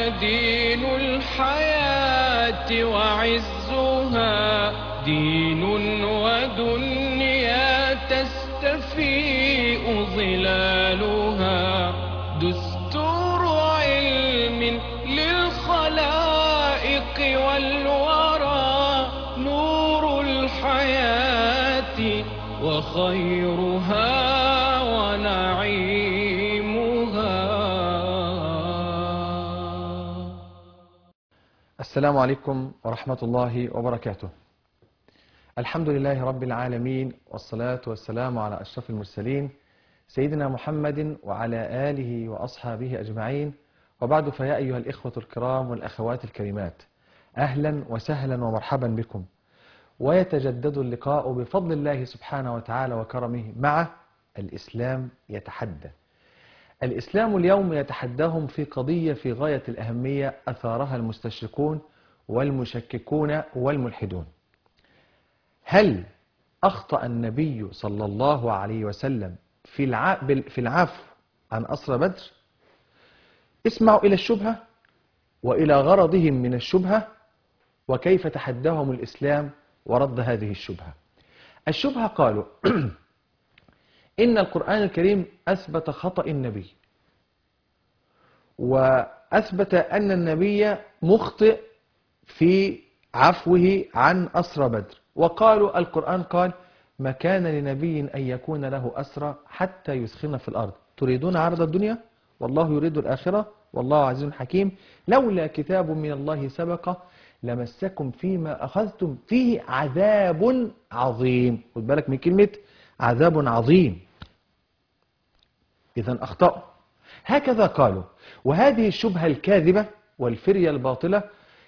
دين الحياة وعزها، دين ودنيا تستفيء ظلالها، دستور علم للخلائق والورى، نور الحياة وخيرها ونعيمها. السلام عليكم ورحمة الله وبركاته. الحمد لله رب العالمين، والصلاة والسلام على أشرف المرسلين سيدنا محمد وعلى آله وأصحابه أجمعين، وبعد، فيا أيها الإخوة الكرام والأخوات الكريمات، أهلا وسهلا ومرحبا بكم. ويتجدد اللقاء بفضل الله سبحانه وتعالى وكرمه مع الإسلام يتحدى. الإسلام اليوم يتحداهم في قضية في غاية الأهمية أثارها المستشرقون والمشككون والملحدون. هل أخطأ النبي صلى الله عليه وسلم في العفو عن أسرى بدر؟ اسمعوا إلى الشبهة وإلى غرضهم من الشبهة، وكيف تحداهم الإسلام ورد هذه الشبهة. الشبهة قالوا إن القرآن الكريم أثبت خطأ النبي، وأثبت أن النبي مخطئ في عفوه عن أسرى بدر، وقالوا القرآن قال: ما كان لنبي أن يكون له أسرى حتى يثخن في الأرض، تريدون عرض الدنيا والله يريد الآخرة والله عزيز حكيم، لولا كتاب من الله سبق لمسكم فيما أخذتم فيه عذاب عظيم. خد بالك من كلمة عذاب عظيم. إذن أخطأوا، هكذا قالوا. وهذه الشبهة الكاذبة والفرية الباطلة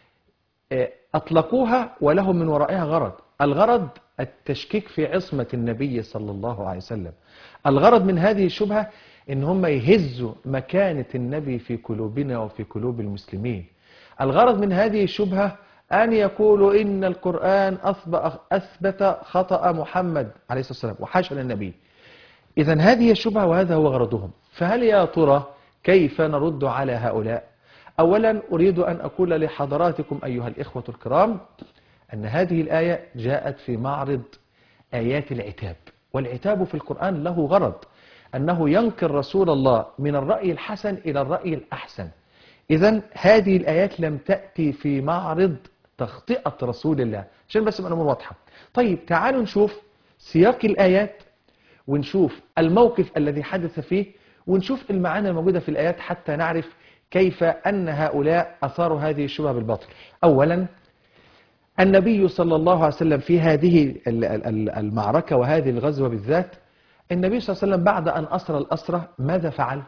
أطلقوها ولهم من ورائها غرض. الغرض التشكيك في عصمة النبي صلى الله عليه وسلم. الغرض من هذه الشبهة إن هم يهزوا مكانة النبي في قلوبنا وفي قلوب المسلمين. الغرض من هذه الشبهة أن يقولوا إن القرآن أثبت خطأ محمد عليه الصلاة والسلام وحاشا للنبي. إذن هذه الشبهة وهذا هو غرضهم. فهل يا ترى كيف نرد على هؤلاء؟ أولا أريد أن أقول لحضراتكم أيها الإخوة الكرام أن هذه الآية جاءت في معرض آيات العتاب، والعتاب في القرآن له غرض، أنه ينقل رسول الله من الرأي الحسن إلى الرأي الأحسن. إذن هذه الآيات لم تأتي في معرض تخطئة رسول الله، عشان بس الأمور واضحة. طيب تعالوا نشوف سياق الآيات، ونشوف الموقف الذي حدث فيه، ونشوف المعاني الموجودة في الآيات حتى نعرف كيف أن هؤلاء أثاروا هذه الشبهة بالباطل. أولا، النبي صلى الله عليه وسلم في هذه المعركة وهذه الغزوة بالذات، النبي صلى الله عليه وسلم بعد أن أسرى الأسرة ماذا فعل؟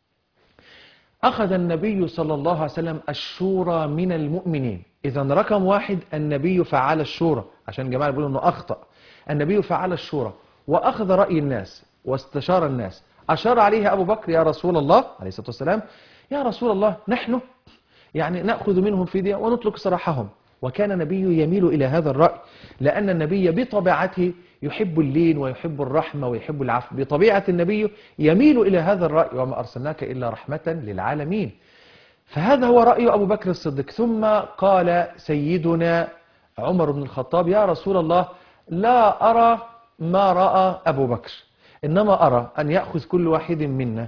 أخذ النبي صلى الله عليه وسلم الشورى من المؤمنين. إذا رقم واحد النبي فعل الشورى، عشان جماعة بيقولوا أنه أخطأ. النبي فعل الشورى وأخذ رأي الناس واستشار الناس. أشار عليه أبو بكر: يا رسول الله عليه الصلاة والسلام، يا رسول الله نحن نأخذ منهم فدية ونطلق سراحهم. وكان النبي يميل إلى هذا الرأي، لأن النبي بطبيعته يحب اللين ويحب الرحمة ويحب العفو. بطبيعة النبي يميل إلى هذا الرأي: وما أرسلناك إلا رحمة للعالمين. فهذا هو رأي أبو بكر الصديق. ثم قال سيدنا عمر بن الخطاب: يا رسول الله، لا أرى ما رأى أبو بكر، إنما أرى أن يأخذ كل واحد منا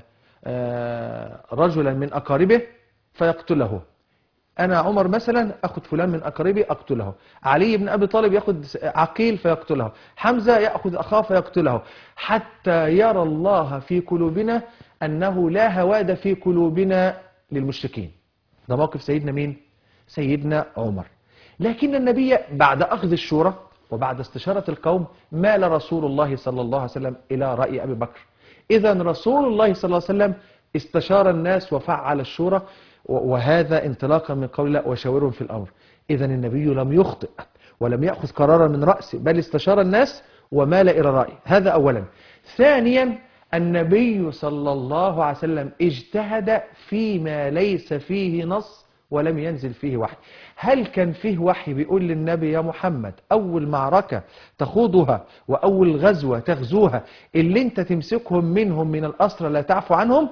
رجلا من أقاربه فيقتله. أنا عمر مثلا أخذ فلان من أقاربي أقتله، علي بن أبي طالب يأخذ عقيل فيقتله، حمزة يأخذ أخاه فيقتله، حتى يرى الله في قلوبنا أنه لا هواد في قلوبنا للمشركين. ده موقف سيدنا مين؟ سيدنا عمر. لكن النبي بعد أخذ الشورى وبعد استشارة القوم مال رسول الله صلى الله عليه وسلم إلى رأي أبي بكر. إذن رسول الله صلى الله عليه وسلم استشار الناس وفعل الشورى، وهذا انطلاقا من قول الله: وشاورهم في الأمر. إذن النبي لم يخطئ ولم يأخذ قرارا من رأسه، بل استشار الناس ومال إلى رأي. هذا أولا. ثانيا، النبي صلى الله عليه وسلم اجتهد فيما ليس فيه نص ولم ينزل فيه وحي. هل كان فيه وحي بيقول للنبي: يا محمد أول معركة تخوضها وأول غزوة تغزوها اللي انت تمسكهم منهم من الأسرى لا تعفو عنهم؟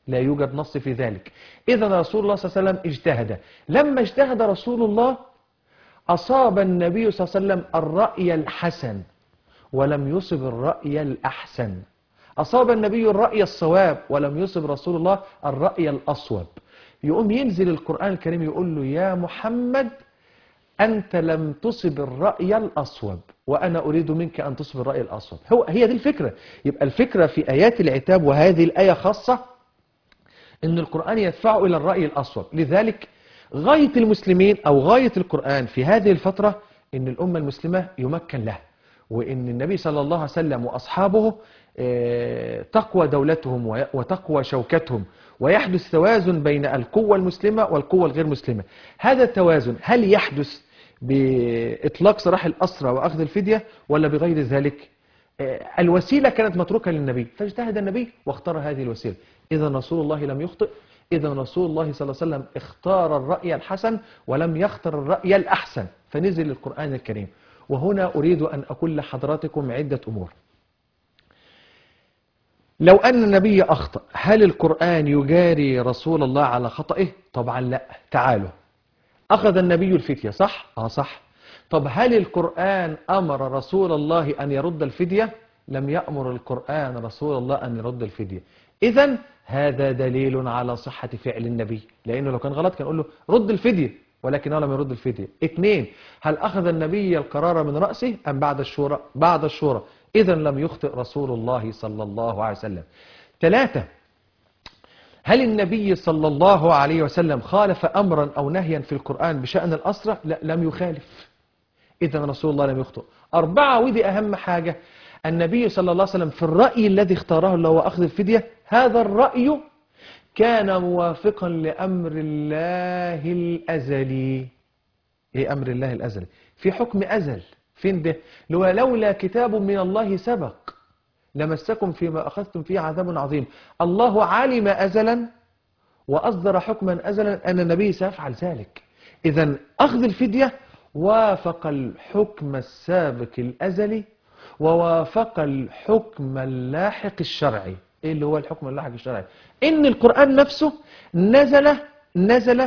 لا يوجد نص في ذلك. إذا رسول الله صلى الله عليه وسلم اجتهد. لما اجتهد رسول الله أصاب النبي صلى الله عليه وسلم الرأي الحسن ولم يصب الرأي الأحسن. أصاب النبي الرأي الصواب ولم يصب رسول الله الرأي الأصوب. يقوم ينزل القرآن الكريم يقول له يا محمد أنت لم تصب الرأي الأصوب وأنا أريد منك أن تصب الرأي الأصوب. هي دي الفكرة. يبقى الفكرة في آيات العتاب، وهذه الآية خاصة، أن القرآن يدفع إلى الرأي الأصوب. لذلك غاية المسلمين أو غاية القرآن في هذه الفترة أن الأمة المسلمة يمكن لها، وأن النبي صلى الله عليه وسلم وأصحابه تقوى دولتهم وتقوى شوكتهم، ويحدث توازن بين القوة المسلمة والقوة الغير مسلمة. هذا التوازن هل يحدث بإطلاق سراح الأسرى وأخذ الفدية ولا بغير ذلك؟ الوسيلة كانت متروكة للنبي، فاجتهد النبي واختار هذه الوسيلة. إذا رسول الله لم يخطئ. إذا رسول الله صلى الله عليه وسلم اختار الرأي الحسن ولم يختر الرأي الأحسن، فنزل القرآن الكريم. وهنا أريد أن أقول لحضراتكم عدة أمور. لو أن النبي أخطأ هل القرآن يجاري رسول الله على خطئه؟ طبعا لا. تعالوا، أخذ النبي الفدية صح؟ صح. طب هل القرآن أمر رسول الله أن يرد الفدية؟ لم يأمر القرآن رسول الله أن يرد الفدية. إذن هذا دليل على صحة فعل النبي، لأنه لو كان غلط كان يقول له رد الفدية، ولكنه لم يرد الفدية. 2، هل أخذ النبي القرار من رأسه أم بعد الشورى؟ بعد الشورى. إذن لم يخطئ رسول الله صلى الله عليه وسلم. 3، هل النبي صلى الله عليه وسلم خالف أمرا أو نهيا في القرآن بشأن الأسرة؟ لا، لم يخالف. إذن رسول الله لم يخطئ. 4، ودي أهم حاجة، النبي صلى الله عليه وسلم في الرأي الذي اختاره اللي هو أخذ الفدية، هذا الرأي كان موافقا لأمر الله الأزلي. إيه أمر الله الأزلي؟ في حكم أزل. فين ده؟ لولا كتاب من الله سبق لمسكم فيما أخذتم فيه عذاب عظيم. الله علم أزلا وأصدر حكما أزلا أن النبي سيفعل ذلك. إذن أخذ الفدية وافق الحكم السابق الأزلي ووافق الحكم اللاحق الشرعي. إيه اللي هو الحكم اللاحق الشرعي؟ إن القرآن نفسه نزل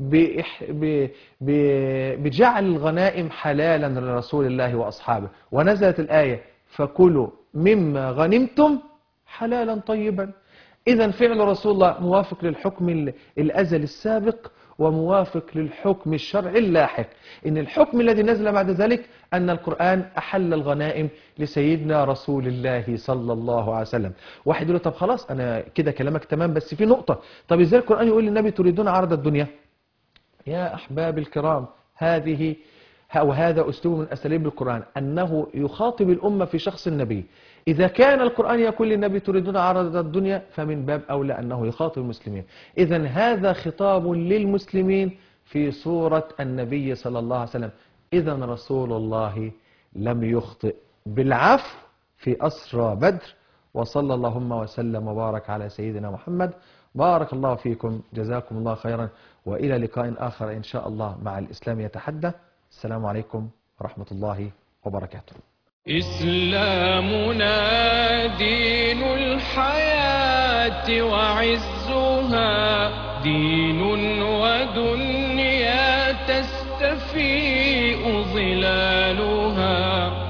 بجعل الغنائم حلالا لرسول الله وأصحابه، ونزلت الآية فكلوا مما غنمتم حلالا طيبا. إذا فعل رسول الله موافق للحكم الأزلي السابق وموافق للحكم الشرعي اللاحق. إن الحكم الذي نزل بعد ذلك أن القرآن أحل الغنائم لسيدنا رسول الله صلى الله عليه وسلم. واحد يقول له طب خلاص أنا كده كلامك تمام، بس في نقطة، طب إزاي القرآن يقول للنبي تريدون عرض الدنيا؟ يا أحباب الكرام، هذا أسلوب من أساليب القرآن، أنه يخاطب الأمة في شخص النبي. إذا كان القرآن يقول للنبي تريدون عرض الدنيا فمن باب أولى أنه يخاطب المسلمين. إذن هذا خطاب للمسلمين في صورة النبي صلى الله عليه وسلم. إذن رسول الله لم يخطئ، بالعفو في أسرى بدر. وصلى اللهم وسلم وبارك على سيدنا محمد. بارك الله فيكم، جزاكم الله خيرا، وإلى لقاء آخر إن شاء الله مع الإسلام يتحدى. السلام عليكم ورحمة الله وبركاته. إسلامنا دين الحياة وعزها، دين ودنيا تستفيء ظلالها.